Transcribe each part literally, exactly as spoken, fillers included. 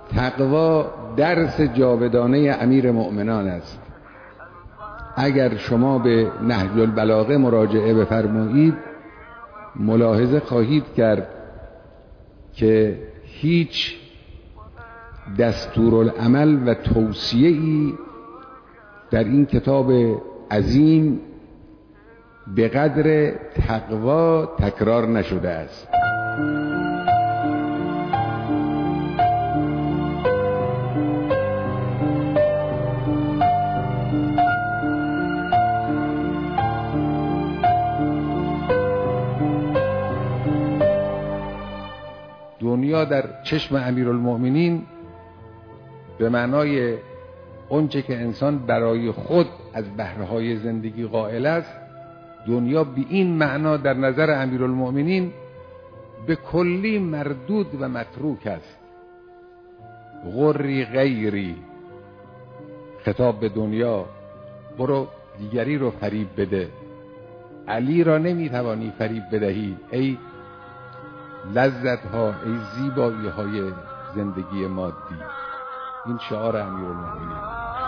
تقوا درس جاودانه امیر مؤمنان است. اگر شما به نهج البلاغه مراجعه بفرمایید ملاحظه خواهید کرد که هیچ دستورالعمل و توصیه‌ای در این کتاب عظیم به قدر تقوا تکرار نشده است. دنیا در چشم امیرالمؤمنین به معنای اونچه که انسان برای خود از بهره‌های زندگی قائل است، دنیا به این معنا در نظر امیرالمؤمنین به کلی مردود و متروک است. غری غیری، خطاب به دنیا، برو دیگری رو فریب بده، علی را نمیتوانی فریب بدهی ای لذت ها، ای زیبایی های زندگی مادی. این شعار امیرالمؤمنین.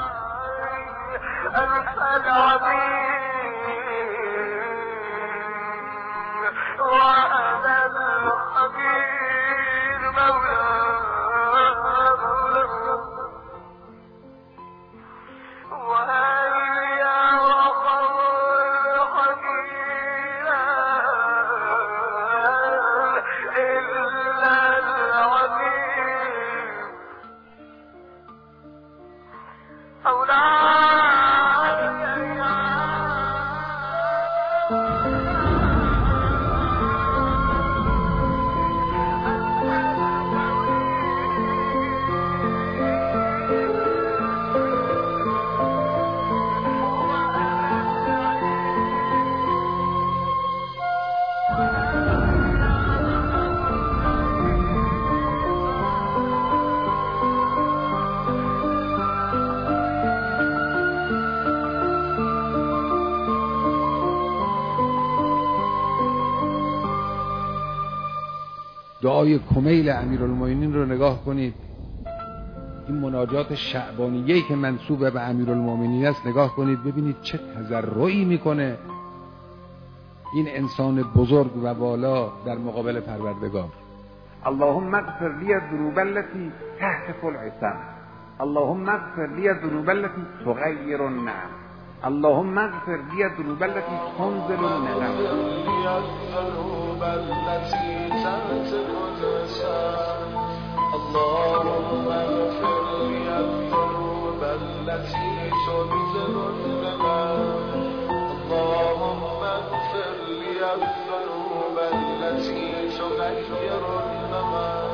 دعای کمیل امیرالمؤمنین رو نگاه کنید. این مناجات شعبانیه‌ای که منسوب به امیرالمؤمنین است نگاه کنید، ببینید چه تضرعی میکنه این انسان بزرگ و بالا در مقابل پروردگار. اللهم اغفر لی الذنوب التي تهتف العصا، اللهم اغفر لی الذنوب التي تغیر النعم، اللهم اغفر لی الذنوب التي تنزل النعم، الذنوب التي تهتف العصا، اللهم اغفر لی الذنوب التي تنزل النعم، اللهم اغفر لی الذنوب التي تغیر النعم.